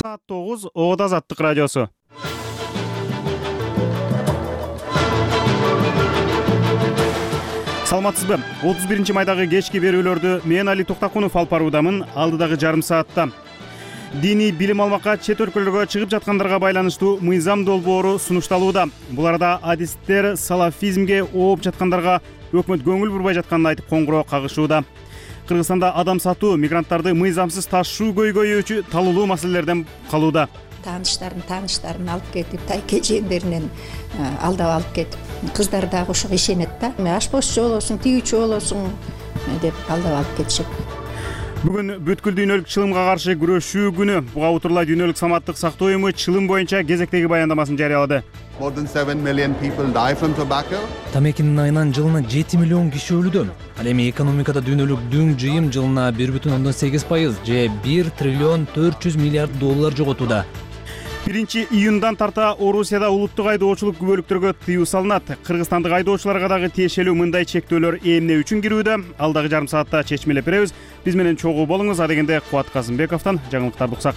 Саат 9 Оода Азаттык радиосу. Саламатсызбы? 31-майдагы кечки берүүлөрдү мен Али Токтакунов алып баруудамын. Алдыдагы жарым саатта диний билим алмакка чет өлкөлөргө чыгып жаткандарга байланыштуу мыйзам долбоору сунушталууда. Бул арада адистер салафизмге ооп жаткандарга өкмөт көңүл бурбай жатканын айтып коңгуроо кагышууда. Кыргызстанда адам сатуу, мигранттарды мыйзамсыз ташуу көйгөйүүчү талуулуу маселелерден калууда. Тааныштарын алып кетип, тайке жээндеринен алдап алып кетип, кыздар дагы ошого ишенет да. Ашпозчу болосуң, тигүүчү болосуң деп алдап алып кетишет. Бүгүн бүткүл дүйнөлүк чылымга каршы күрөшүү күнү. Буга утурлай Дүйнөлүк саматтык сактоо уюму чылым боюнча кезектеги баяндамасын жарыялады. More than 7 million people die from tobacco. Тамекинин айынан жылына 7 миллион киши өлүүдө. Ал эми экономикада дүйнөлүк дүң жыйым жылына 1,8% же 1 триллион 400 миллиард доллар жоготууда. 1-июндан тарта Орусияда улуттук айдоочулук күбөлүктөргө тыюу салынат. Кыргызстандык айдоочуларга дагы тиешелүү мындай чектөөлөр эмне үчүн кирүүдө? Алдагы жарым саатта чечмелеп беребиз. Биз менен чогуу болуңуз. А дегенде Кубат Казымбековдон жаңылыктарды уксак.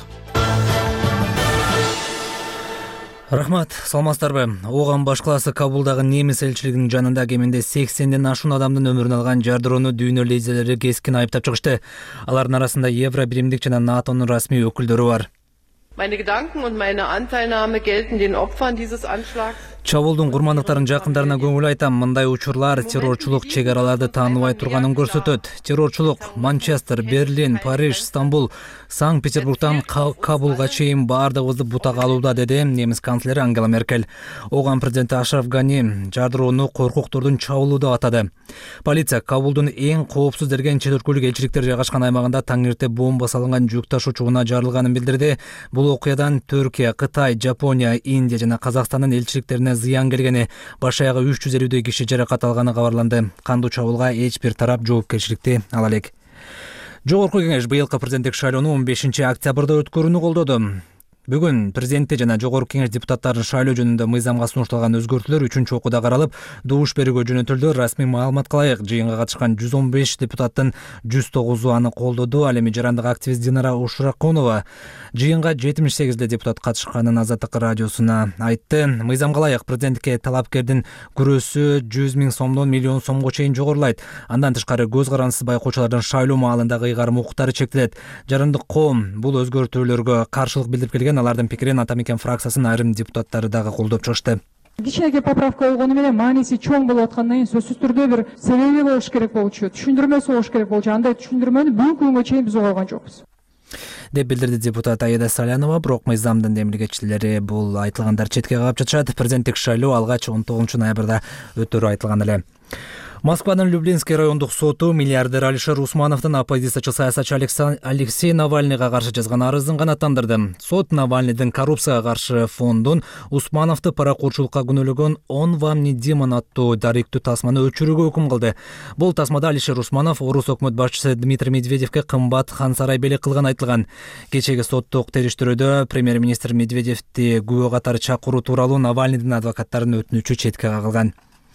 Рахмат, саламатсыздарбы? Ооган баш калаасы Кабулдагы немис элчилигинин жанында кеминде 80ден ашуун адамдын өмүрүн алган жардыроону дүйнө лидерлери кескин айыптап чыгышты. Алардын арасында Евро биримдик жана НАТОнун расмий өкүлдөрү бар. Meine Gedanken und meine Anteilnahme gelten den Opfern dieses Anschlags. Чабуулдун курмандыктарын жакындарына көңүл айтам. Мындай учурлар террорчулук чек араларды тааныбай турганын көрсөтөт. Террорчулук Манчестер, Берлин, Париж, Стамбул, Санкт-Петербургдан Кабулга чейин баардыгыбызды бутак алууда, деди немис канцлери Ангела Меркель. Ооган президенти Ашраф Гани жардыроону коркуктурдун чабуулу деп атады. Полиция Кабулдун эң коопсуз деген чет өлкөлүк элчиликтер жайгашкан аймагында таң эрте бомба салынган жүк ташуу учугуна жарылганын билдирди. Бул окуядан Түркия, Кытай, Жапония, Индия жана Казакстандын элчиликтерине зыян келгени, баш аягы 350 киши жаракат алганы кабарланды. Кандуу чабуулга эч бир тарап жоопкерчиликти ала элек. Жогорку кеңеш быйылкы президенттик шайлоону 15 октябрда өткөрүүнү колдоду. Бүгүн президентти жана жогорку кеңеш депутаттарын шайлоо жөнүндө мыйзамга сунушталган өзгөртүүлөр 3-чү окууда каралып, добуш берүүгө жөнөтүлдү. Расмий маалыматка ылайык, жыйынга катышкан 115 депутаттын 109-у аны колдоду. Ал эми жарандык активист Динара Ушраконова жыйынга 78 депутат катышканын Азаттык радиосуна айтты. Мыйзамга ылайык президенттикке талапкердин күрөсү 100 000 сомдон миллион сомго чейин жогорулайт. Андан тышкары көз карансыз байкоочулардын шайлоо маалындагы ыйгарым укуктары чектелет. Жарандык коом бул өзгөртүүлөргө каршылык билдирип келген. Алардын пикирин Атамекен фракциясынын айрым депутаттары дагы колдоп чыгышты. Кичинекей поправка болгону менен мааниси чоң болуп аткандан кийин сөзсүз түрдө бир себеби болуш керек болчу, түшүндүрмөсү болуш керек болчу. Андай түшүндүрмөнү бүгүнкү күнгө чейин биз уга алган жокпуз деп билдирди депутат Аида Салянова. Бирок мыйзамдын демилгечилери бул айтылгандар четке кагып жатышат. Президенттик шайлоо алгач 19 ноябрда өтөрү айтылган эле. Москванын Люблинский райондук соту миллиардер Алишер Усмановдун оппозициячы саясатчы Алексей Навальныйга каршы жазган арызын канааттандырды. Сот Навальныйдын коррупцияга каршы фондун Усмановду паракурчулукка күнөөлөгөн «Он вам не демон» аттуу даректүү тасманы өчүрүүгө өкүм кылды. Бул тасмада Алишер Усманов орус өкмөт башчысы Дмитрий Медведевке кымбат хан сарай белек кылган айтылган. Кечеги соттук териштирүүдө премьер-министр Медведевди күбө катары чакыруу тууралуу Навальныйдын адвокаттарынын өтүнүчү четке кагылган.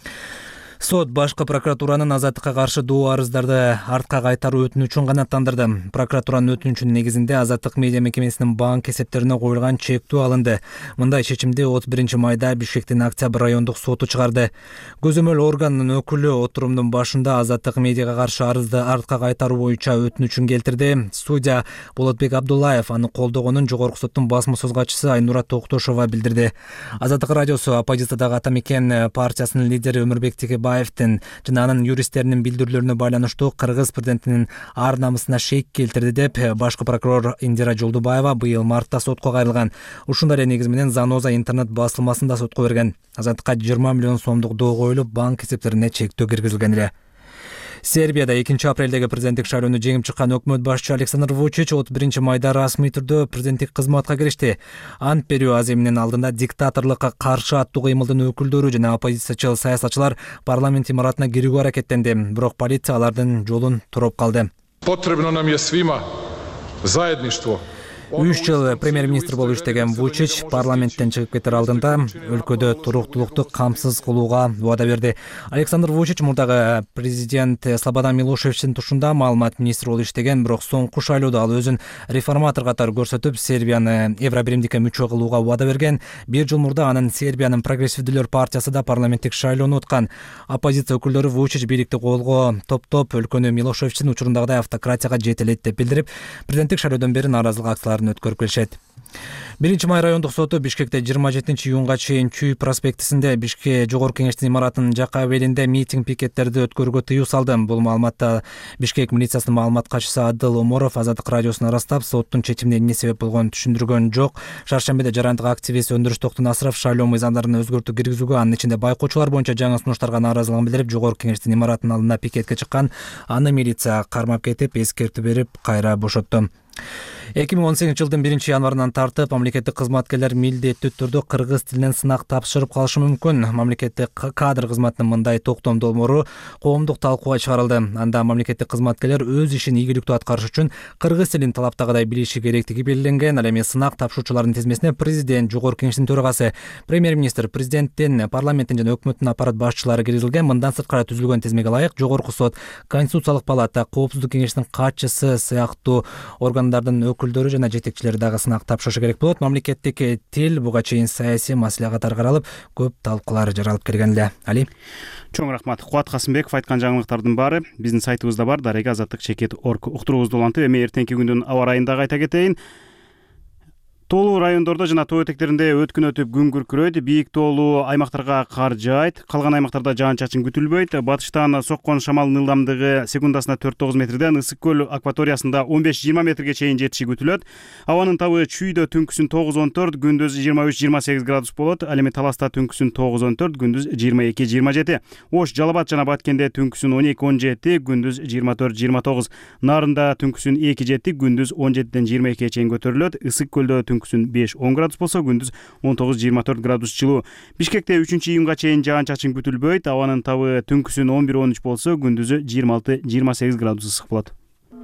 Сот башкы прокуратуранын азаттыкка каршы доо арыздарды артка кайтаруу өтүнүчүн канааттандырды. Прокуратуранын өтүнүчүнүн негизинде Азаттык медиа мекемесинин банк эсептерине коюлган чектөө алынды. Мындай чечимди 31 майда Бишкектин Октябрь райондук соту чыгарды. Көзөмөл органынын өкүлү отурумдун башында Азаттык медиага каршы арызды артка кайтаруу боюнча өтүнүчүн келтирди. Судья Болотбек Абдуллаев аны колдогонун жогорку соттун басма-сөз катчысы Айнура Токтошова билдирди. Азаттык радиосу оппозициядагы Атамекен партиясынын лидери Өмүрбек жана анын юристтеринин билдирүүлөрүнө байланыштуу Кыргыз президентинин ар намысына шек келтирди деп башкы прокурор Индира Жолдубаева быйыл мартта сотко кайрылган. Ушундай эле негиз менен Заноза интернет басылмасында сотко берген. Азаттыкка 20 миллион сомдук доо коюлуп, банк эсептерине чектөө киргизилген эле. Сербияда 2 апрелдеги президенттик шайлоону жеңип чыккан өкмөт башчысы Александр Вучич 31 майда расмий түрдө президенттик кызматка киришти. Ант берүү аземинин алдында диктаторлукка каршы аттуу кыймылдын өкүлдөрү жана оппозициячыл саясатчылар парламент имаратына кирүүгө аракеттенди. Бирок полиция алардын жолун туруп калды. Потребно нам е свима заедништво. 3 жыл премьер-министр болуп иштеген Вучич парламенттен чыгып кетер алдында өлкөдө туруктуулукту камсыз кылууга убада берди. Александр Вучич мурдагы президент Слободан Милошевичтин тушунда маалымат министри болуп иштеген, бирок соңку шайлоодо ал өзүн реформатор катары көрсөтүп, Сербияны Евробиримдикке мүчө кылууга убада берген. 1 жыл мурда анын Сербиянын прогрессивдүүлөр партиясы да парламенттик шайлоону уткан. Оппозиция өкүлдөрү Вучич бийликти колго топтоп өлкөнү Милошевичтин учурундагыдай автократияга жетелейт деп билдирип, президенттик шайлоодон бери нааразылык акцияларын өткөрүп келишет. 1-май райондук соту Бишкекте 27-июнга чейин Чүй проспектисинде Бишкек жогорку кеңештин имаратынын жакка белинде митинг пикеттерди өткөрүүгө тыюу салды. Бул маалыматта Бишкек милициясынын маалымат катчысы Адыл Оморов Азаттык радиосуна ырастап, соттун чечимине эмне себеп болгонун түшүндүргөн жок. Шаршембиде жарандык активист Өндүрүш Токтонасыров шайлоо мыйзамдарын өзгөртүү киргизүүгө, анын ичинде байкоочулар боюнча жаңы сунуштарга нааразылыгын билдирип, жогорку кеңештин имаратынын алдына пикетке чыккан. Аны милиция кармап кетип, эскертүү берип, кайра бошотту. 2018-жылдын 1-январынан тартып мамлекеттик кызматкерлер милдеттүү түрдө кыргыз тилинен сынак тапшырып калышы мүмкүн. Мамлекеттик кадр кызматынын мындай токтом долбоору коомдук талкууга чыгарылды. Анда мамлекеттик кызматкерлер өз ишин ийгиликтүү аткарыш үчүн кыргыз тилин талаптагыдай билиши керектиги белгиленген. Ал эми сынак тапшыруучулардын тизмесине президент, жогорку кеңештин төрагасы, премьер-министр, президенттин, парламенттин жана өкмөттүн аппарат башчылары киргизилген. Мындан сырткары түзүлгөн тизмеге ылайык жогорку сот, Конституциялык палата, коопсуздук кеңешинин катчысы сыяктуу органдардын өкүлдөрү жана жетекчилери дагы сынак тапшырышы керек болот. Мамлекеттик тил буга чейин саясий маселе катары каралып, көп талкуулар жаралып келген эле. Али. Чоң рахмат. Кубат Касымбеков айткан жаңылыктардын баары биздин сайтыбызда бар, darega-azаттык.org уктуруубузду улантып, эми эртеңки күндүн аба ырайын дагы айта кетейин. Тоолуу райондордо жана тоо этектеринде өткүн өтүп күн күркүрөйт, бийик тоолуу аймактарга кар жаайт, калган аймактарда жаан-чачын күтүлбөйт. Батыштан соккон шамалдын ылдамдыгы секундасына 4-9 метрден, Ысык көл акваториясында 15-20 метрге чейин жетиши күтүлөт. Абанын табы Чүйдө түнкүсүн 9-14, күндүз 23-28 градус болот. Ал эми Таласта түнкүсүн 9-14, күндүз 22-27. Ош, Жалал Абад жана Баткенде түнкүсүн 12-17, күндүз 24-29. Нарында түнкүсүн 2-7, күндүз 17-ден 22-ге чейин көтөрүлөт. Ысык көлдө түнкүсүн 5-10 градус болсо, күндүз 19-24 градус жылуу. Бишкекте 3-июнга чейин жаан-чачын күтүлбөйт. Абанын табы түнкүсүн 11-13 болсо, күндүзү 26-28 градус ысык болот.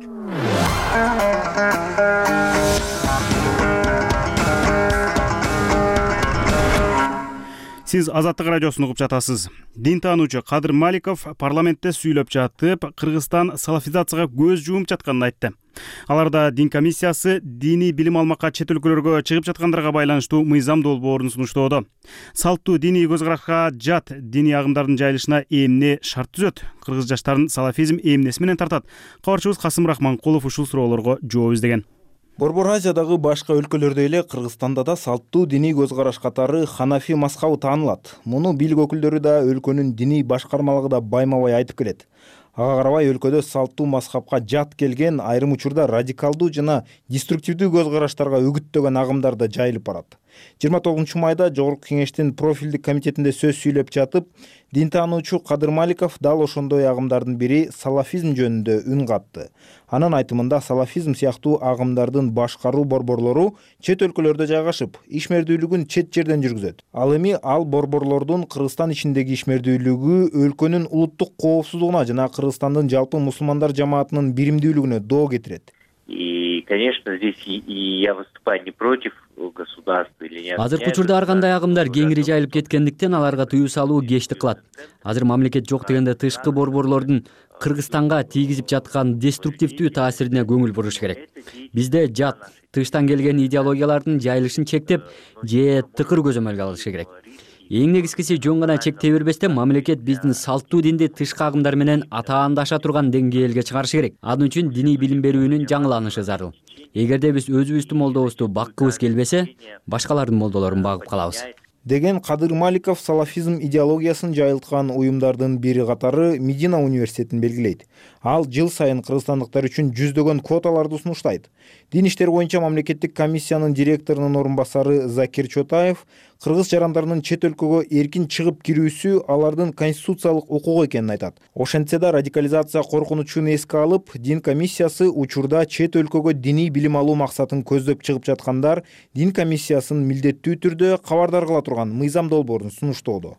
Сиз Азаттык радиосун угуп жатасыз. Дин таануучу Кадыр Маликов парламентте сүйлөп жатып, Кыргызстан салафизацияга көз жуумуп жатканын айтты. Аларда дин комиссиясы диний билим алмакка чет өлкөлөргө чыгып жаткандарга байланыштуу мыйзам долбоорун сунуштоодо. Салттуу диний көз карашка жат диний агымдардын жайылышына эмне шарт түзөт? Кыргыз жаштарын салафизм эмнеси менен тартат? Кабарчыбыз Касым Рахманкулов ушул суроолорго жооп издеген. Борбор Азиядагы башка өлкөлөрдөй эле Кыргызстанда да салттуу диний көз караш катары Ханафи мазхабы таанылат. Муну бийлик өкүлдөрү да өлкөнүн диний башкармалыгы да байма-бай айтып келет. Ага карабай өлкөдө салттуу мазхабка жат келген, айрым учурда радикалдуу жана деструктивдүү көз караштарга үгүттөгөн агымдар да жайылып барат. 29-майда жогорку кеңештин профилдик комитетинде сөз сүйлөп жатып, дин таануучу Кадыр Маликов дал ошондой агымдардын бири салафизм жөнүндө үн катты. Анын айтымында салафизм сыяктуу агымдардын башкаруу борборлору чет өлкөлөрдө жайгашып, ишмердүүлүгүн чет жерден жүргүзөт. Ал эми ал борборлордун Кыргызстан ичиндеги ишмердүүлүгү өлкөнүн улуттук коопсуздугуна жана Кыргызстандын жалпы мусулмандар жамаатынын биримдүүлүгүнө доо кетирет. И, конечно, здесь я выступаю не против государства или не. Азыркы учурда ар кандай агымдар кеңири жайылып кеткендиктен аларга тыюу салуу кечтик кылат. Азыр мамлекет жок дегенде тышкы борборлордун Кыргызстанга тийгизип жаткан деструктивдүү таасирине көңүл буруш керек. Бизде жат, тыштан келген идеологиялардын жайылышын чектеп, же тыкыр көзөмөлгө алышы керек. Эң негизгиси жөн гана чектей бербестен мамлекет биздин салттуу динди тышкы агымдар менен атаандаша турган деңгээлге чыгарышы керек. Ал үчүн диний билим берүүнүн жаңыланышы зарыл. Эгерде биз өзүбүздүн молдобузду баккыбыз келбесе, башкалардын молдолорун багып калабыз. Деген Кадыр Маликов салафизм идеологиясын жайылткан уюмдардын бири катары Медина университетин белгилейт. Ал жыл сайын кыргызстандыктар үчүн жүздөгөн квоталарды сунуштайт. Дин иштер боюнча мамлекеттик комиссиянын директорунун орун басары Закир Чотаев кыргыз жарандарынын чет өлкөгө эркин чыгып кирүүсү алардын конституциялык укугу экенин айтат. Ошентсе да радикализация коркунучун эске алып, дин комиссиясы учурда чет өлкөгө диний билим алуу максатын көздөп чыгып жаткандар дин комиссиясын милдеттүү түрдө кабардар кыла турган мыйзам долбоорун сунуштоодо.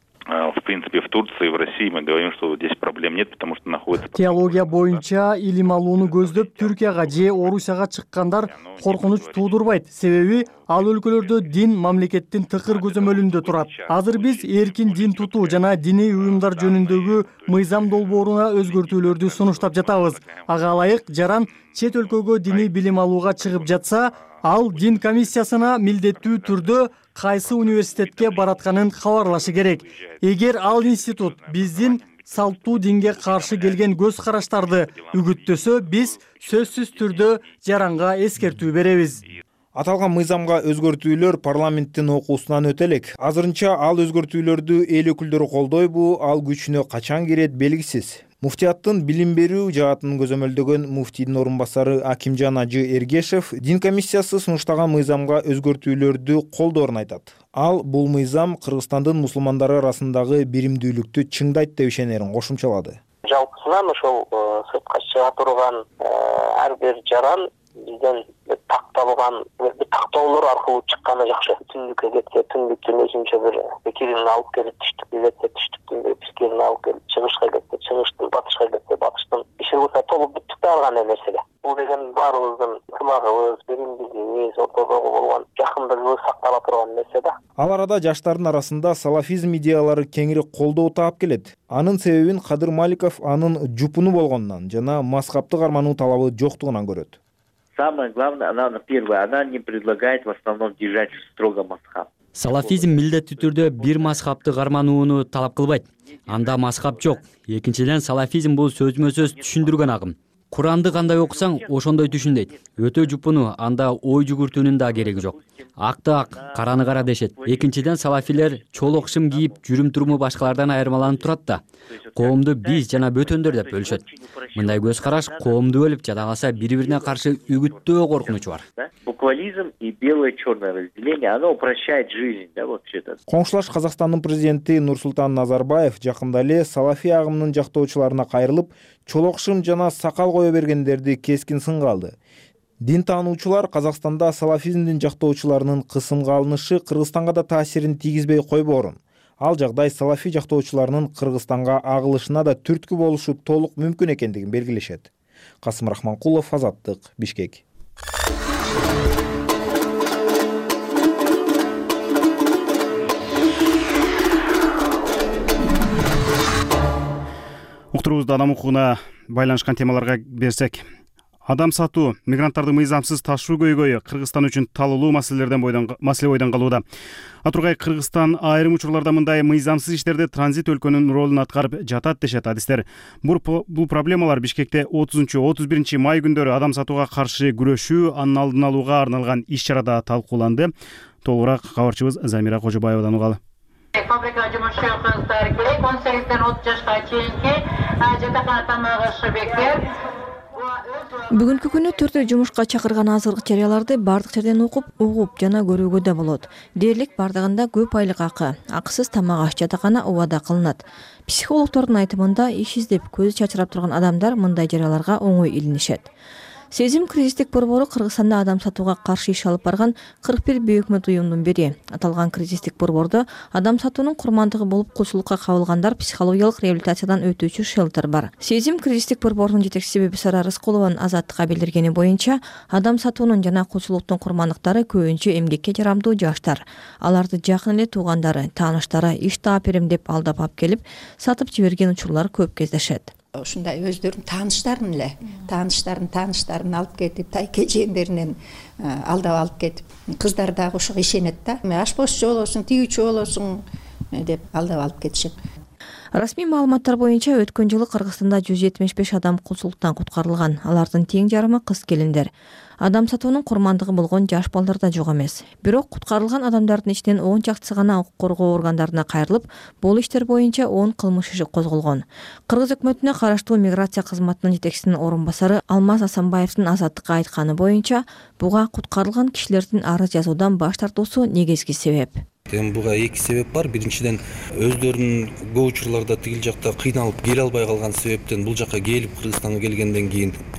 В принципе, в Турции, в России мы говорим, что здесь проблем нет, потому что находится... Теология боюнча илим алууну көздөп Түркияга же Орусияга чыккандар коркунуч туудурбайт. Себеби ал өлкөлөрдө дин мамлекеттин тыкыр көзөмөлүндө турат. Азыр биз эркин дин тутуу жана диний уюмдар жөнүндөгү мыйзам долбооруна өзгөртүүлөрдү сунуштап жатабыз. Ага ылайык жаран чет өлкөгө диний билим алууга чыгып жатса, ал дин комиссиясына милдеттүү түрдө кайсы университетке баратканын кабарлашы керек. Эгер ал институт биздин салттуу динге каршы келген көз караштарды үгүттөсө, биз сөзсүз түрдө жаранга эскертүү беребиз. Аталган мыйзамга өзгөртүүлөр парламенттин окуусунан өтө элек. Азырынча ал өзгөртүүлөрдү эл өкүлдөрү колдойбу, ал күчүнө качан кирет белгисиз. Муфтияттын билим берүү жаатын көзөмөлдөгөн муфтийдин орун басары Акимжан Ажы Эргешев дин комиссиясы сунуштаган мыйзамга өзгөртүүлөрдү колдоорун айтат. Ал бул мыйзам Кыргызстандын мусулмандары арасындагы биримдүүлүктү чыңдайт деп ишенерин кошумчалады. Жалпысынан ошол сыртка чыга турган ар бир жаран бизден такталган тактоолор аркылуу чыкканы жакшы. Түндүккө кетсе түндүктүн өзүнчө бир пикирин алып келип, түштүккө кетсе түштүктүн бир пикирин алып келип, чыгышка кетсе чыгыштын, батышка кетсе батыштын иши болсо толук бүттүк алган нерселер. Бул деген баарыбыздын ынтымагыбыз, биримдигибиз, ортодогу болгон жакындыгыбыз сактала турган нерсе да. Ал арада жаштардын арасында салафизм идеялары кеңири колдоо таап келет. Анын себебин Кадыр Маликов анын жупуну болгонунан жана мазхабты кармануу талабы жоктугунан көрөт. Самое главное, она не предлагает в основном держать строго мазхаб. Салафизм милдеттүү түрдө бир мазхабты карманууну талап кылбайт. Анда мазхаб жок. Экинчиден, салафизм бул сөзмө-сөз түшүндүргөн агым. Куранды кандай окусаң, ошондой түшүндөйт. Өтө жупуну, анда ой жүгүртүүнүн да кереги жок. Акты ак, караны кара дешет. Экинчиден, салафилер чолок шым кийип, жүрүм-туруму башкалардан айырмаланып турат да. Коомду биз жана бөтөндөр деп бөлүшөт. Мындай көз караш коомду бөлүп, жада калса бири-бирине каршы үгүттөө коркунучу бар. Буквализм и белое-черное разделение, оно упрощает жизнь, да, вообще-то. Коңшулаш Казакстандын президенти Нурсултан Назарбаев жакында эле салафи агымынын жактоочуларына кайрылып, чолок шым жана сакал кое бергендерди кескин сынга алды. Дин таануучулар Казакстанда салафизмдин жактоочуларынын кысымга алынышы Кыргызстанга да таасирин тийгизбей койбоорун. Ал жагдай салафи жактоочуларынын Кыргызстанга агылышына да түрткү болушу толук мүмкүн экендигин белгилешет. Касым Рахманкулов, Азаттык, Бишкек. Уктурубузду адам укугуна байланышкан темаларга берсек, адам сатуу, мигранттарды мыйзамсыз ташуу көйгөйү Кыргызстан үчүн талуулуу маселе бойдон калууда. Атургай Кыргызстан айрым учурларда мындай мыйзамсыз иштерде транзит өлкөнүн ролун аткарып жатат дешет адистер. Бул проблемалар Бишкекте 30-31 май күндөрү адам сатууга каршы күрөшүү, анын алдын алууга арналган иш-чарада талкууланды. Толугураак кабарчыбыз Замира Кожобаевадан угалы. Фабрика жумушчу кыздар керек, 18-ден 30 жашка чейинки жатакана тамак ашы бекер. Бүгүнкү күнү төртөө жумушка чакырган азыркы жарыяларды бардык жерден угуп жана көрүүгө да болот. Дээрлик бардыгында көп айлык акы, акысыз тамак аш жатакана убада кылынат. Психологдордун айтымында иш издеп көзү чачырап турган адамдар мындай жарыяларга оңой илинишет. Сезим кризистик борбору Кыргызстанда адам сатууга каршы иш алып барган 41 бейөкмөт уюмдун бири. Аталган кризистик борбордо адам сатуунун курмандыгы болуп кулчулукка кабылгандар психологиялык реабилитациядан өтүүчү шелтер бар. Сезим кризистик борборунун жетекчиси Бибисара Рыскулованын Азаттыкка билдиргени боюнча, адам сатуунун жана кулчулуктун курмандыктары көбүнчө эмгекке жарамдуу жаштар. Аларды жакын эле туугандары, тааныштары иш таап берем деп алдап алып келип, сатып жиберген учурлар көп кездешет. Ушундай өздөрүнүн тааныштарын алып кетип, тайке жээндеринен алдап алып кетип, кыздар дагы ошого ишенет да. Ашпозчу болосуң, тигүүчү болосуң деп алдап алып кетишет. Расмий маалыматтар боюнча өткөн жылы Кыргызстанда 175 адам кулчулуктан куткарылган. Алардын тең жарымы кыз келиндер. Адам сатуунун курмандыгы болгон жаш балдар да жок эмес. Бирок куткарылган адамдардын ичинен 10 чактысы гана укук коргоо органдарына кайрылып, бул иштер боюнча 10 кылмыш иши козголгон. Кыргыз өкмөтүнө караштуу миграция кызматынын жетекчисинин орун басары Алмаз Асанбаевдин Азаттыкка айтканы боюнча, буга куткарылган кишилердин арыз жазуудан баш тартуусу негизги себеп. Буга эки себеп бар. Биринчиден өздөрүнүн көп учурларда тигил жакта кыйналып келе албай калган себептен бул жакка келип Кыргызстанга келгенден кийин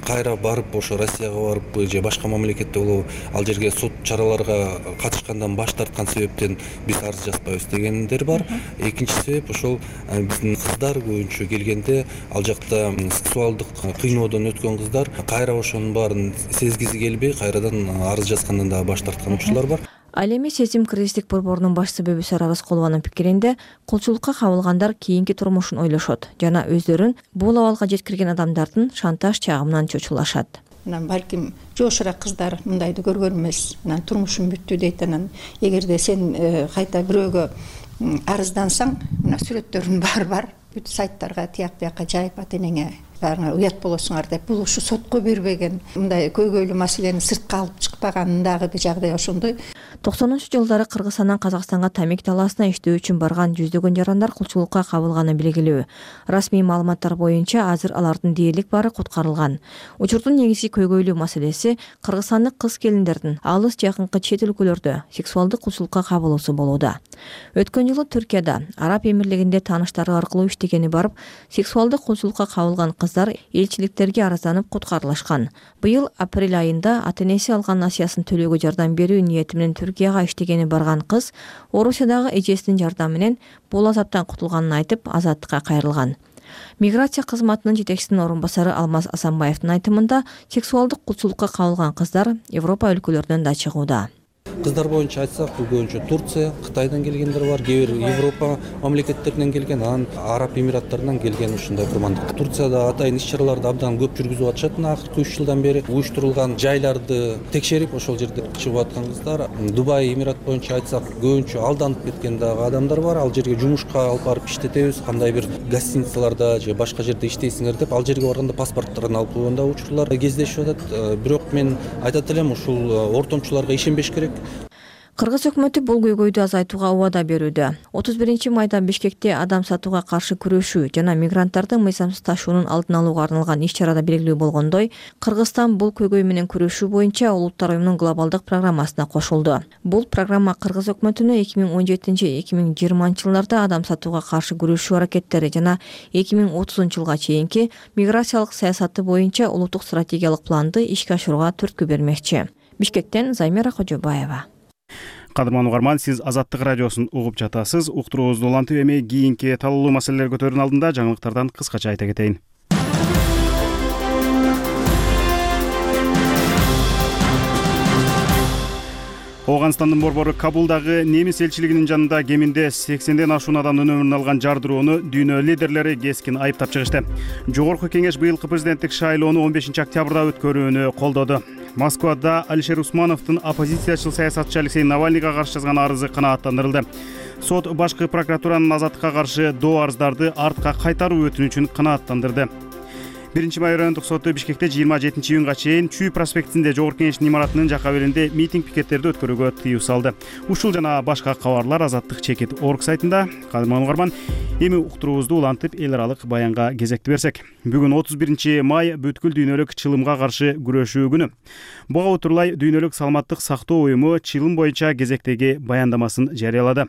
кайра барып ошо Россияга барып же башка мамлекетте болобу ал жерге сот чараларга катышкандан баш тарткан себептен биз арыз жазбайбыз дегендер бар. Экинчи себеп ошол биздин кыздар көбүнчө келгенде ал жакта сексуалдык кыйноодон өткөн кыздар кайра ошонун баарын сезгиси келбей кайрадан арыз жазгандан дагы баш тарткан учурлар бар. Ал эми Сезим кризистик борборунун башчысы Бөбүсара Рыскулованын пикиринде колчулукка кабылгандар кийинки турмушун ойлошот жана өздөрүн бул абалга жеткирген адамдардын шантаж чагымынан чочулашат. Балким жошураак кыздар мындайды көргөн эмес, турмушум бүттү дейт. Анан эгерде сен кайта бирөөгө арыздансаң, мына сүрөттөрүм бар. Бүт сайттарга тияк бияка жайып ата энеңе баарыңа уят болосуңар деп, бул ушу сотко бербеген, мындай көйгөйлүү маселени сыртка алып чыкпагандагы жагдай ошондой. 90-жылдары Кыргызстандан Казакстанга тамек талаасына иштөө үчүн барган жүздөгөн жарандар колчулукка кабылганы белгилүү. Расмий маалыматтар боюнча азыр алардын дээрлик баары куткарылган. Учурдун негизги көйгөйлүү маселеси кыргызстандык кыз келиндердин алыс жакынкы чет өлкөлөрдө сексуалдык колчулукка кабылуусу болууда. Өткөн жылы Түркияда, Араб Эмирлигинде тааныштары аркылуу иштегени барып, сексуалдык колчулукка кабылган кыздар элчиликтерге арызданып куткарылышкан. Быйыл апрель айында ата-энеси алган насыясын төлөөгө жардам берүү ниети менен Түркияга иштегени барган кыз Орусиядагы эжесинин жардамы менен бул азаптан кутулганын айтып, азаттыкка кайрылган. Миграция кызматынын жетекчисинин орун басары Алмаз Асанбаевдин айтымында, сексуалдык кулчулукка кабылган кыздар Европа өлкөлөрүнөн да чыгууда. Кыздар боюнча айтсак, бул көбүнчө Турция, Кытайдан келгендер бар, кээ бир Европа мамлекеттеринен келген, анан Араб Эмираттарынан келген ушундай курмандык. Турцияда атайын иш-чараларды абдан көп жүргүзүп атышат. Акыркы 3 жылдан бери уюштурулган жайларды текшерип, ошол жерде чыгып аткан кыздар. Дубай, Эмират боюнча айтсак, көбүнчө алданып кеткен дагы адамдар бар. Ал жерге жумушка алып барып иштетебиз, кандай бир гостиницаларда же башка жерде иштейсиңер деп, ал жерге барганда паспорттарын алып койгонда учурлар кездешип атат. Бирок мен айтат элем, ушул ортомчуларга ишенбеш керек. Кыргыз өкмөтү бул көйгөйдү азайтууга убада берүүдө. 31 майда Бишкекте адам сатууга каршы күрөшүү жана мигранттардын мыйзамсыз ташуунун алдын алууга арналган иш-чарада белгилүү болгондой, Кыргызстан бул көйгөй менен күрөшүү боюнча Улуттар уюмунун глобалдык программасына кошулду. Бул программа Кыргыз өкмөтүнө 2017-2020 жылдарда адам сатууга каршы күрөшүү аракеттери жана 2030 жылга чейинки миграциялык саясаты боюнча улуттук стратегиялык планды ишке ашырууга түрткү бермекчи. Бишкектен Займира Кожобаева. Кадырман угарман, сиз Азаттык радиосун угуп жатасыз. Уктуруубузду улантып эми кийинки талкуулуу маселелер көтөрүүнүн алдында жаңылыктардан кыскача айта кетейин. Ооганстандын борбору Кабулдагы немис элчилигинин жанында кеминде 80ден ашуун адамдын өмүрүн алган жардырууну дүйнө лидерлери кескин айыптап чыгышты. Жогорку кеңеш быйылкы президенттик шайлоону 15 октябрда өткөрүүнү колдоду. Москвада Алишер Усмановдун оппозициячыл саясатчы Алексей Навальныйга каршы жазган арызы канааттандырылды. Сот башкы прокуратуранын азаттыкка каршы доо арыздарды артка кайтаруу өтүнүчүн канааттандырды. 1 райондук соту Бишкекте 27 июнга чейин Чүй проспектинде Жогорку кеңештин имаратынын жака беринде митинг пикеттерди өткөрүүгө тыюу салды. Ушул жана башка кабарлар Азаттык чекит орг сайтында. Кадырман угарман, эми уктуруубузду улантып эл аралык баянга кезекти берсек. Бүгүн 31 май бүткүл дүйнөлүк чылымга каршы күрөшүү күнү. Буга утурлай дүйнөлүк саламаттык сактоо уюму чылым боюнча кезектеги баяндамасын жарыялады.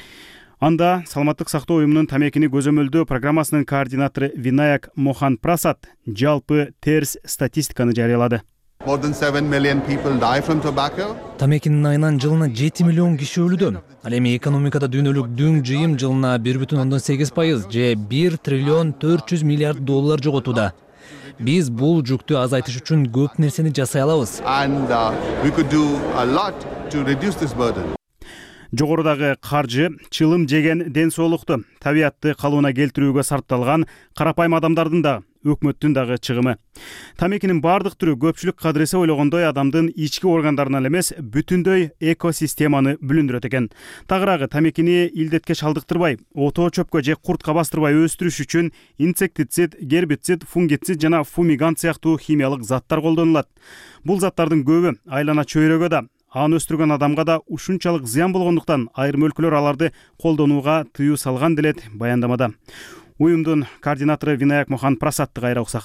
Анда саламаттык сактоо уюмунун тамекини көзөмөлдөө программасынын координатору Винаяк Мохан Прасад жалпы терс статистиканы жарыялады. More than 7 million people die from tobacco. Тамекинин айынан жылына 7 миллион киши өлүүдө. Ал эми экономикада дүйнөлүк дүң жыйым жылына 1,8% же 1 триллион 400 миллиард доллар жоготууда. Биз бул жүктү азайтыш үчүн көп нерсени жасай алабыз. And we could do a lot to reduce this burden. Жогорудагы каржы чылым жеген ден соолукту, табиятты калыбына келтирүүгө сарпталган карапайым адамдардын да, өкмөттүн дагы чыгымы. Тамекинин бардык түрү көпчүлүк кадыресе ойлогондой адамдын ички органдарынан эмес, бүтүндөй экосистеманы бүлүндүрөт экен. Тагыраагы тамекини илдетке шалдыктырбай, отоо чөпкө же куртка бастырбай өстүрүш үчүн инсектицид, гербицид, фунгицид жана фумигант сыяктуу химиялык заттар колдонулат. Бул заттардын көбү айлана чөйрөгө да, аны өстүргөн адамга да ушунчалык зыян болгондуктан айрым өлкөлөр аларды колдонууга тыюу салган делет баяндамада. Уюмдун координатору Винаяк Мохан Прасадты кайра уксак.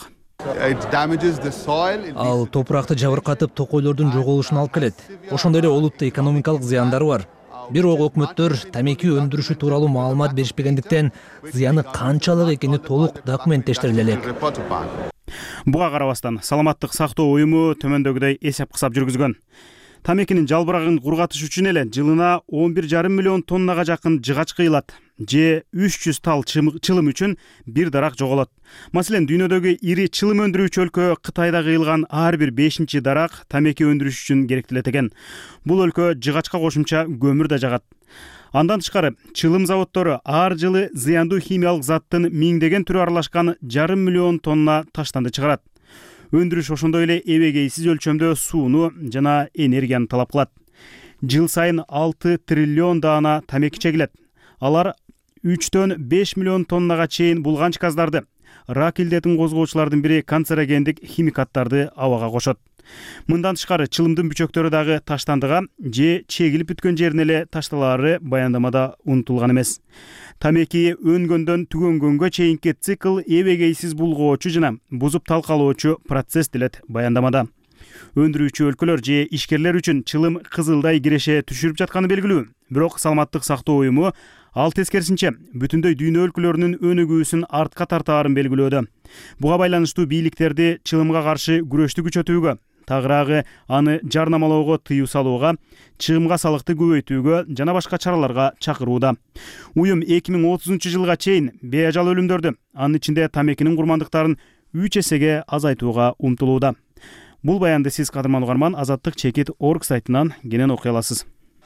Ал топуракты жабыркатып, токойлордун жоголушуна алып келет. Ошондой эле олуттуу экономикалык зыяндары бар. Бирок өкмөттөр тамеки өндүрүшү тууралуу маалымат беришпегендиктен зыяны канчалык экени толук документтештириле элек. Буга карабастан саламаттык сактоо уюму төмөндөгүдөй эсеп кысап жүргүзгөн. Тамекинин жалбырагын кургатыш үчүн эле жылына 11,5 миллион тоннага жакын жыгач кыйылат же 300 тал чылым үчүн бир дарак жоголот. Маселен, дүйнөдөгү ири чылым өндүрүүчү өлкө Кытайда кыйылган ар бир 5-чи дарак тамеки өндүрүш үчүн керектелет экен. Бул өлкө жыгачка кошумча көмүр да жагат. Андан тышкары, чылым заводдору ар жылы зыяндуу химиялык заттын миңдеген түрү аралашкан 1,5 миллион тонна таштанды чыгарат. Өндүрүш ошондой эле эбегейсиз өлчөмдө сууну жана энергияны талап кылат. Жыл сайын 6 триллион даана тамеки чегилет. Алар 3-5 миллион тоннага чейин булганч газдарды, рак илдетин козгоочулардын бири канцерогендик химикаттарды абага кошот. Мындан тышкары, чылымдын бүчөктөрү дагы таштандыга же чегилип бүткөн жерине эле ташталаары баяндамада унутулган эмес. Тамеки өнгөндөн түгөнгөнгө чейинки цикл эбегейсиз булгоочу жана бузуп талкалоочу процесс делет баяндамада. Өндүрүүчү өлкөлөр же ишкерлер үчүн чылым кызылдай киреше түшүрүп жатканы белгилүү. Бирок саламаттык сактоо уюму ал тескерисинче бүтүндөй дүйнө өлкөлөрүнүн өнүгүүсүн артка тартаарын белгилөөдө. Буга байланыштуу бийликтерди чылымга каршы күрөштү күчөтүүгө, тагыраагы аны жарнамалоого тыюу салууга, чыгымга салыкты көбөйтүүгө жана башка чараларга чакырууда. Уюм 2030 жылга чейин беажал өлүмдөрдү, анын ичинде тамекинин курмандыктарын 3 эсеге азайтууга умтулууда. Бул баянды сиз, кадырман угарман, Азаттык чекит орг сайтынан кенен окуй аласыз.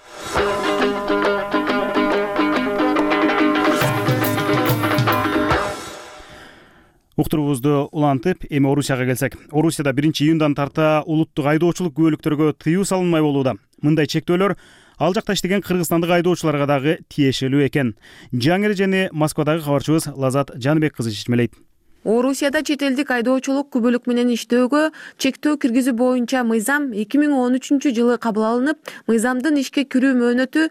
Уктуруубузду улантып, эми Орусияга келсек. Орусияда 1-июндан тарта улуттук айдоочулук күбөлүктөргө тыюу салынмай болууда. Мындай чектөөлөр ал жакта иштеген кыргызстандык айдоочуларга дагы тиешелүү экен. Жаңы эрежени Москвадагы кабарчыбыз Лазат Жаныбек кызы чечмелейт. Орусияда чет элдик айдоочулук күбөлүк менен иштөөгө чектөө киргизүү боюнча мыйзам 2013 жылы кабыл алынып, мыйзамдын ишке кирүү мөөнөтү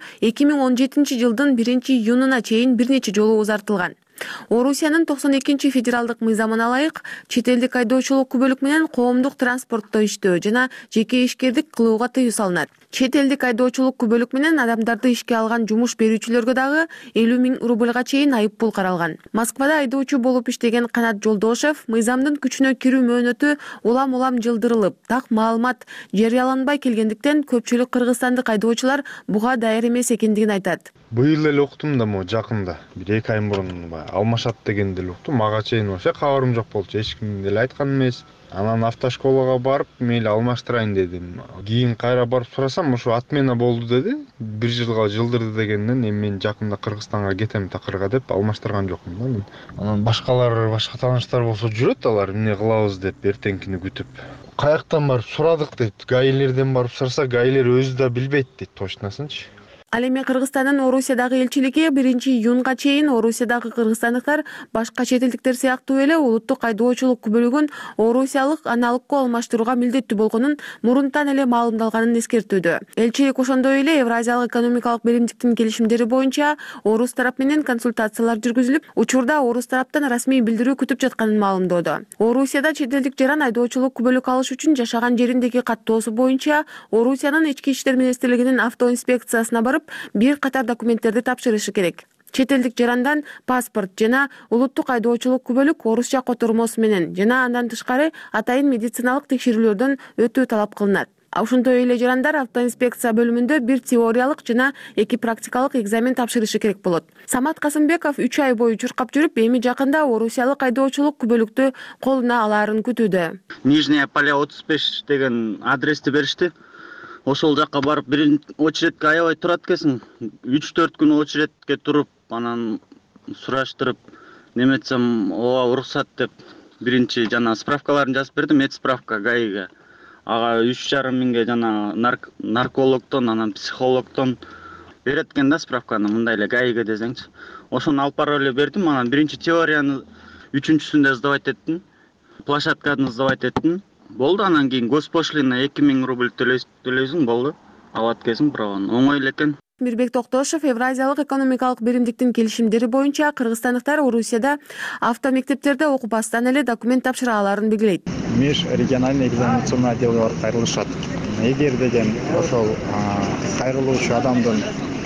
2017 жылдын 1-июнуна чейин бир нече жолу узартылган. Орусиянын 92 федералдык мыйзамына ылайык, чет элдик айдоочулук күбөлүк менен коомдук транспортто иштөө жана жеке ишкердик кылууга тыюу салынат. Чет элдик айдоочулук күбөлүк менен адамдарды ишке алган жумуш берүүчүлөргө дагы 50 000 рубльга чейин айып пул каралган. Москвада айдоочу болуп иштеген Канат Жолдошев мыйзамдын күчүнө кирүү мөөнөтү улам жылдырылып, так маалымат жарыяланбай келгендиктен көпчүлүк кыргызстандык айдоочулар буга даяр эмес экендигин айтат. Быйыл эле уктум да, жакында, 1-2 ай мурун алмашат дегенди эле уктум. Мага чейин вообще кабарым жок болчу, эч ким деле айткан эмес. Анан автошколага барып, мейли алмаштырайын дедим. Кийин кайра барып сурасам, ушу отмена болду деди. 1 жылга жылдырды дегенден, эми мен жакында Кыргызстанга кетем такырга деп алмаштырган жокмун да мен. Анан башка тааныштар болсо жүрөт, алар эмне кылабыз деп эртеңкини күтүп. Каяктан барып сурадык дейт. Гаилерден барып сураса, гаилер өзү да билбейт дейт точносунчу. Ал эми Кыргызстандын Орусиядагы элчилиги 1-июнга чейин Орусиядагы кыргызстандыктар башка чет элдиктер сыяктуу эле улуттук айдоочулук күбөлүгүн орусиялык аналогго алмаштырууга милдеттүү болгонун мурунтан эле маалымдалганын эскертүүдө. Элчилик ошондой эле Евразиялык экономикалык биримдиктин келишимдери боюнча орус тарап менен консультациялар жүргүзүлүп, учурда орус тараптан расмий билдирүү күтүп жатканын маалымдоодо. Орусияда чет элдик жаран айдоочулук күбөлүк алыш үчүн жашаган жериндеги каттоосу боюнча Орусиянын ички иштер министрлигинин автоинспекциясына барып бир катар документтерди тапшырышы керек. Чет элдик жарандан паспорт жана улуттук айдоочулук күбөлүк орусча котормосу менен жана андан тышкары атайын медициналык текшерүүлөрдөн өтүү талап кылынат. Ошондой эле жарандар автоинспекция бөлүмүндө бир теориялык жана 2 практикалык экзамен тапшырышы керек болот. Самат Касымбеков 3 ай бою чуркап жүрүп, эми жакында орусиялык айдоочулук күбөлүктү колуна алаарын күтүүдө. Нижняя Поля 35 деген адрести беришти. Ошол жакка барып очередке аябай турат экенсиң. 3-4 күн очередке туруп, анан сураштырып, неметсем, ооба уруксат деп биринчи жана справкаларын жазып бердим, медсправка ГАИге. Ага 3,5 миңге жана наркологдон, анан психологдон берет экен да справканы, мындай эле ГАИге десеңчи. Ошону алып барып эле бердим, анан биринчи теорияны 3-сүндө сдавать эттим, площадканы сдавать эттим. Болду, анан кийин госпошлина 2000 рубль төлөйсүң, болду. Алат экенсиң праваны. Оңой эле экен. Мирбек Токтошев Евразиялык экономикалык биримдиктин келишимдери боюнча кыргызстандыктар Орусияда автомектептерде окупастан эле документ тапшыра аларын белгилейт. Межрегиональный экзаменационный отделге барып кайрылышат. Эгер деген ошол кайрылуучу адамдын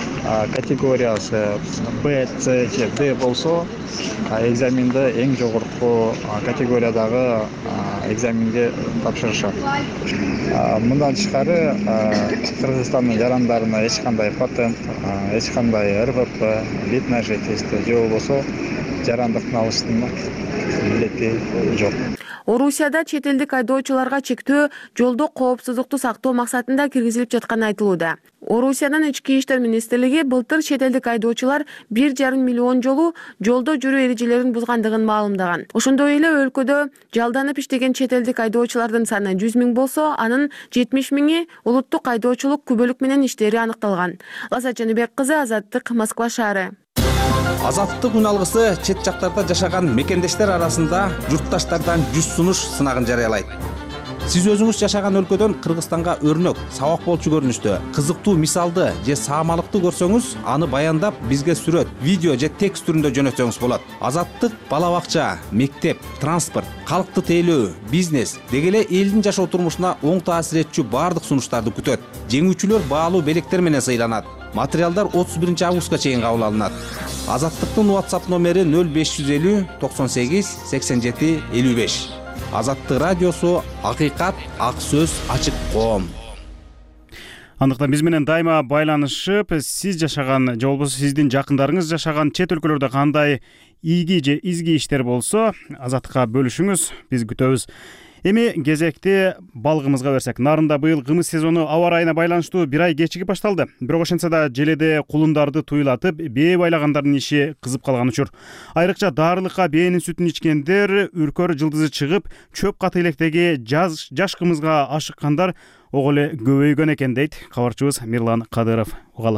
категориясы Б, С же Д болсо, экзаменде эң жогорку категориядагы экзаменге тапшырышат. Мындан тышкары Кыргызстандын жарандарына эч кандай патент, эч кандай РВП, вид на жительство же болбосо жарандыктын алыштын милдети жок. Орусияда чет элдик айдоочуларга чектөө жолдо коопсуздукту сактоо максатында киргизилип жатканы айтылууда. Орусиянын ички иштер министрлиги былтыр чет элдик айдоочулар 1,5 миллион жолу жолдо жүрүү эрежелерин бузгандыгын маалымдаган. Ошондой эле өлкөдө жалданып иштеген чет элдик айдоочулардын саны 100 000 болсо, анын 70 000 улуттук айдоочулук күбөлүк менен иштери аныкталган. Лаззат Жаныбек кызы, Азаттык, Москва шаары. Азаттык үн алгысы чет жактарда жашаган мекендештер арасында журтташтардан 100 сунуш сынагын жарыялайт. Сиз өзүңүз жашаган өлкөдөн Кыргызстанга өрнөк, сабак болчу көрүнүштө, кызыктуу мисалды же саамалыкты көрсөңүз, аны баяндап бизге сүрөт, видео же текст түрүндө жөнөтсөңүз болот. Азаттык бала бакча, мектеп, транспорт, калкты тейлөө, бизнес деги эле элдин жашоо турмушуна оң таасир этчү баардык сунуштарды күтөт. Жеңүүчүлөр баалуу белектер менен сыйланат. Материалдар 31 августка чейин кабыл алынат. Азаттыктын WhatsApp номери 0550 98 87 55. Азаттык радиосу, акыйкат, ак сөз, ачык коом. Андыктан биз менен дайыма байланышып, сиз жашаган же болбосо сиздин жакындарыңыз жашаган чет өлкөлөрдө кандай ийги же изги иштер болсо, Азаттыкка бөлүшүңүз, биз күтөбүз. Эми кезекти балыгыбызга берсек, Нарында быйыл кымыз сезону аба ырайына байланыштуу 1 ай кечигип башталды. Бирок ошентсе да желеде кулундарды туйлатып, бээ байлагандардын иши кызып калган учур. Айрыкча дарылыкка бээнин сүтүн ичкендер үркөр жылдызы чыгып, чөп каты электеги жаш кымызга ашыккандар ого эле көбөйгөн экен дейт кабарчыбыз Мирлан Кадыров. Угалы.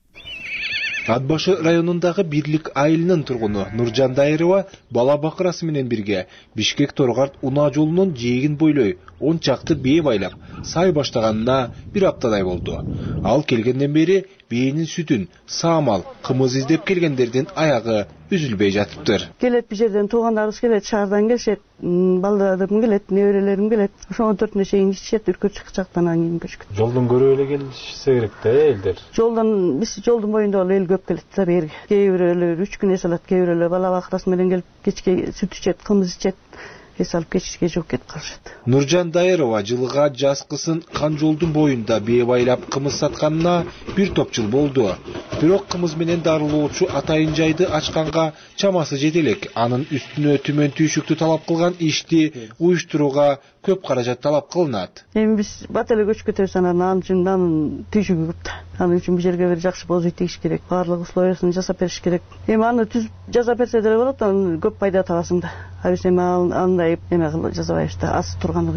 Ат башы районундагы Бирлик айылынын тургуну Нуржан Дайырова бала бакырасы менен бирге Бишкек-Торгарт унаа жолунун жээгин бойлой 10 чакты бээ байлап, сай баштаганына 1 аптадай болду. Ал келгенден бери бээнин сүтүн, саамал, кымыз издеп келгендердин аягы үзүлбөй жатыптыр. Келет бир жерден туугандарыбыз келет, шаардан келишет, балдарым келет, неберелерим келет. Ошонун төртүнө чейин ичишет, үркөр чыкчактан кийин көчкүт. Жолдон көрүп эле келишсе керек да элдер. Биз жолдун боюнда эл көп келет да берги. Кээ бирөөлөр 3 күн эс алат, кээ бирөөлөр бала бакырасы менен келип кечке сүт ичет, кымыз ичет. Эс алып кечке жок кетип калышат. Нуржан Дайырова жылыга жазкысын кан жолдун боюнда бээ байлап кымыз сатканына 1 топ жыл болду. Бирок кымыз менен дарылоочу атайын жайды ачканга чамасы жете элек. Анын үстүнө түмөн түйшүктү талап кылган ишти уюштурууга көп каражат талап кылынат. Эми биз бат эле көчүп кетебиз, анан үчүн түйшүгү көп да. Анын үчүн бир жерге бир жакшы бозуй тийиш керек, баардык условиясын жасап бериш керек. Эми аны түз жасап берсе деле болот, анан көп пайда табасың да. Биз эми андай эме кылып жасабайбыз да, аз турганлыгы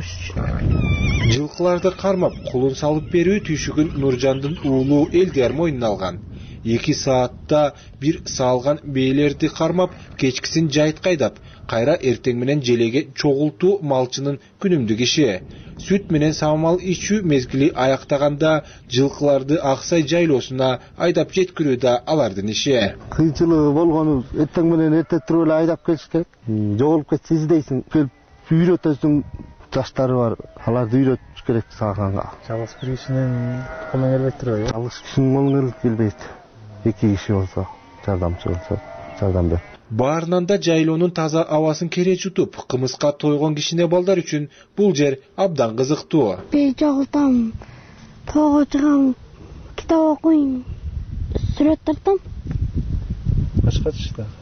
үчүн. Жылкыларды кармап, кулун салып берүү түйшүгүн Нуржандын уулу Элдияр мойнуна алган. 2 саатта бир саалган бээлерди кармап, кечкисин жайытка айдап, кайра эртең менен желеге чогултуу малчынын күнүмдүк иши. Сүт менен саамал ичүү мезгили аяктаганда жылкыларды Аксай жайлоосуна айдап жеткирүү да алардын иши. Кыйынчылыгы болгону эртең менен эрте туруп эле айдап келиш керек. Жоголуп кетсе издейсиң, келип үйрөтөсүң, жаштары бар, аларды үйрөтүш керек саганга. Жалгыз бир кишинин колунан келбейт го. Жалгыз кишинин колунан келбейт. 2 киши болсо, жардамчы болсо, жардам берет. Баарынан да жайлоонун таза абасын кере чутуп, кымызга тойгон кичине балдар үчүн бул жер абдан кызыктуу. Бей жогултам, тоого чыгам, китап окуйм, сүрөт тартам. Башкачы да.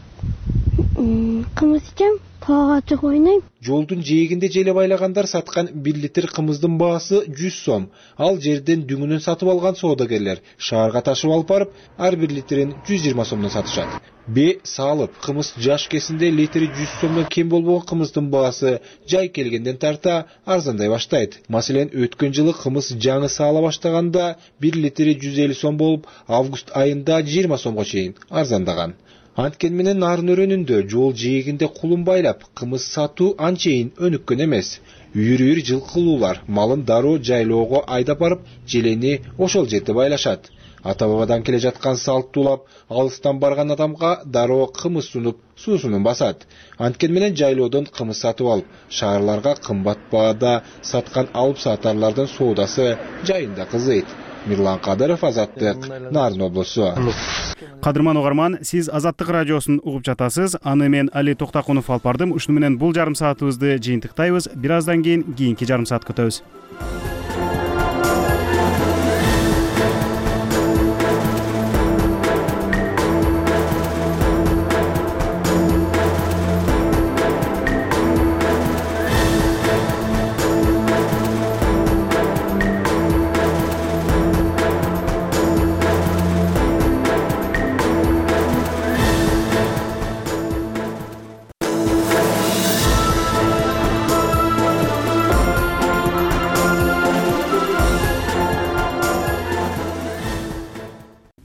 Кымыз ичем, тоого чыгып ойнойм. Жолдун жээгинде желе байлагандар саткан 1 литр кымыздын баасы 100 сом. Ал жерден дүңүнөн сатып алган соодагерлер шаарга ташып алып барып, ар 1 литрин 120 сомдон сатышат. Бээ салып, кымыз жаш кесинде литри 100 сомдон кем болбогон кымыздын баасы жай келгенден тарта арзандай баштайт. Маселен, өткөн жылы кымыз жаңы саала баштаганда 1 литри 150 сом болуп, август айында 20 сомго чейин арзандаган. Анткен менен Нарын өрөөнүндө жол жээгинде кулун байлап, кымыз сатуу анчейин өнүккөн эмес. Үйүр жылкылуулар малын дароо жайлоого айдап барып, желени ошол жерде байлашат. Ата-бабадан келе жаткан салттуулап, алыстан барган адамга дароо кымыз сунуп, суусунун басат. Анткен менен жайлоодон кымыз сатып алып, шаарларга кымбат баада саткан алып сатарлардын соодасы жайында кызыйт. Мирлан Кадыров, Азаттык, Нарын облусу. Кадырман угарман, сиз Азаттык радиосун угуп жатасыз. Аны мен Али Токтакунов алып бардым. Ушуну менен бул жарым саатыбызды жыйынтыктайбыз. Бир аздан кийин кийинки жарым саат күтөбүз.